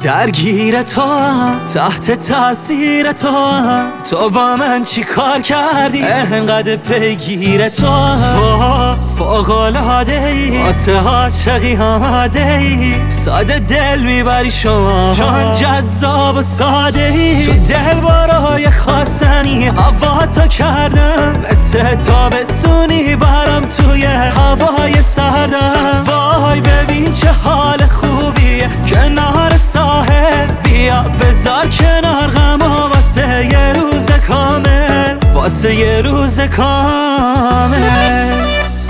درگیر تو هم، تحت تاثیر تو هم، تو با من چی کار کردی انقدر پیگیر تو هم. تو فوق‌العاده ای واسه عاشقی آماده ای، ساده دل میبری شما چون جذاب و ساده ای. تو دل بارای خواستنی هوا تو کردم، مثل تابستونی برام توی هوای سردم. وای ببین چه حال خوبیه کنار ساحل، بیا بذار کنار غم و واسه یه روز کامل، واسه یه روز کامل.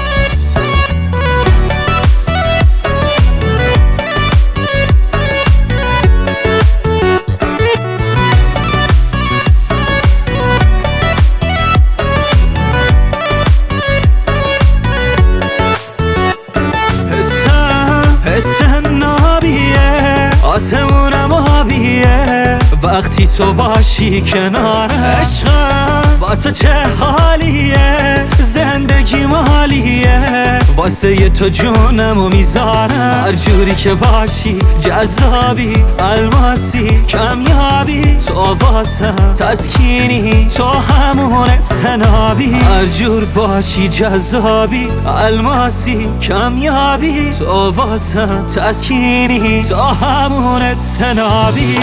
حسم نابیه، آسمونم آبیه وقتی تو باشی کنار عشقم. با تو چه حالیه، زندگی مالیه، واسه ی تو جونمو میذارم. هر جوری که باشی جذابی، الماسی کمیابی، تو واسم تسکینی، تو همون سنابی. هر جور باشی جذابی، الماسی کمیابی، تو واسم تسکینی، تو همون سنابی.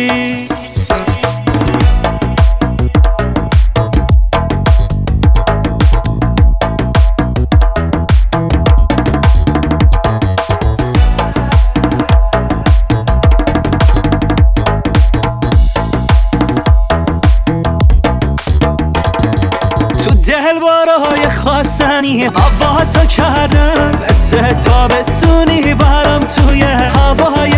دل بارای خواستنی هوا تو کردم، مثل تابستونی برام توی هوای